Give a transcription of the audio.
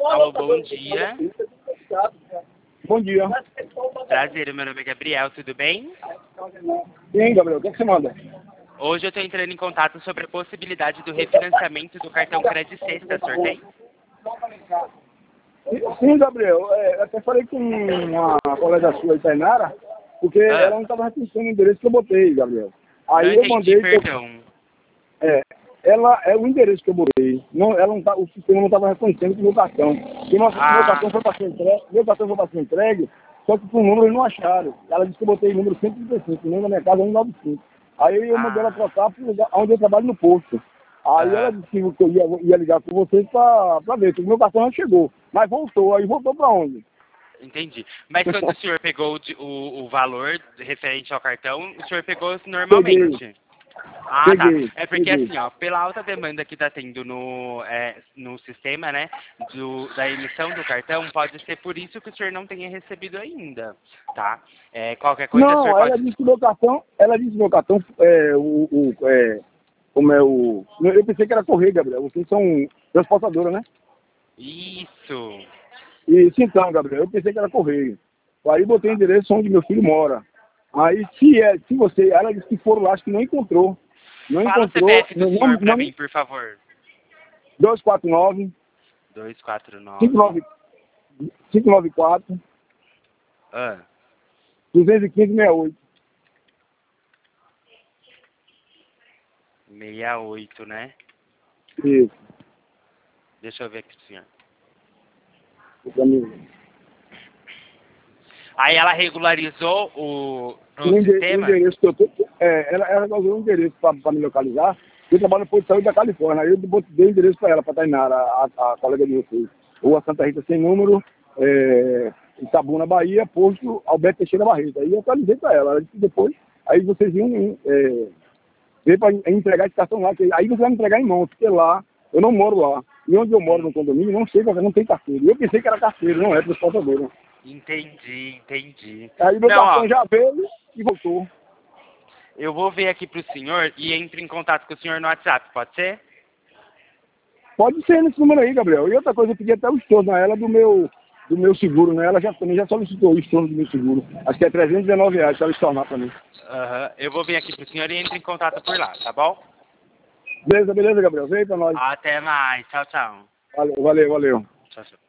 Alô, bom dia. Bom dia. Prazer, meu nome é Gabriel, tudo bem? Sim, Gabriel, o que você manda? Hoje eu estou entrando em contato sobre a possibilidade do refinanciamento do cartão Crédito Sexta, sorteio? Sim, Gabriel, eu até falei com uma colega sua, Tainara, porque ela não estava reconhecendo o endereço que eu botei, Gabriel. Aí Não eu entendi, mandei... perdão. Ela é o endereço que eu botei. Não, ela não tá, o sistema não estava reconhecendo o meu cartão. E meu cartão foi para ser entregue, só que por número eles não acharam. Ela disse que eu botei o número 135, o número da minha casa é 195. Aí eu mandei ela trocar para o lugar onde eu trabalho no posto. Aí ela disse que eu ia ligar com vocês para ver, que o meu cartão não chegou. Mas voltou, aí voltou para onde? Entendi. Mas quando o senhor pegou o valor referente ao cartão, o senhor pegou normalmente? Ah, Peguei, tá. É porque peguei. assim, ó, pela alta demanda que tá tendo no sistema, né, da emissão do cartão, pode ser por isso que o senhor não tenha recebido ainda, tá? Qualquer coisa o senhor Não, ela pode... disse que meu cartão, como é o... Eu pensei que era correio, Gabriel, vocês são transportadora, né? Isso. Isso então, Gabriel, eu pensei que era correio. Aí botei o endereço onde meu filho mora. Aí ela disse que foram lá, acho que não encontrou. Não Fala o encontrou, CPF do senhor pra mim, por favor. 249 249. 594 Ah, 215 68. 68, né? Isso. Deixa eu ver aqui, senhor. Amigo. Aí ela regularizou o O sistema? endereço que eu tô, ela usou um endereço para me localizar. Eu trabalho no posto de saúde da Califórnia. Aí eu dei o endereço para ela, para Tainara, a colega de vocês. Rua Santa Rita sem número, Itabuna, Bahia, posto Alberto Teixeira Barreto. Aí eu atualizei para ela. Ela disse que depois, aí vocês iam ver para entregar esse cartão lá. Aí você vai me entregar em mãos, porque lá, eu não moro lá. E onde eu moro no condomínio, não sei, porque não tem carteiro. Eu pensei que era carteiro, não é transportadora. Entendi. Aí meu Não, cartão ó, já veio e voltou. eu vou ver aqui pro senhor e entro em contato com o senhor no WhatsApp, pode ser? Pode ser nesse número aí, Gabriel. E outra coisa, eu pedi até o estorno a ela do meu seguro, né? Ela também já solicitou o estorno do meu seguro. Acho que é R$319 para ela estornar para mim. Aham. Eu vou vir aqui pro senhor e entro em contato por lá, tá bom? Beleza, Gabriel. Vem pra nós. Até mais. Tchau, tchau. Valeu. Tchau, tchau.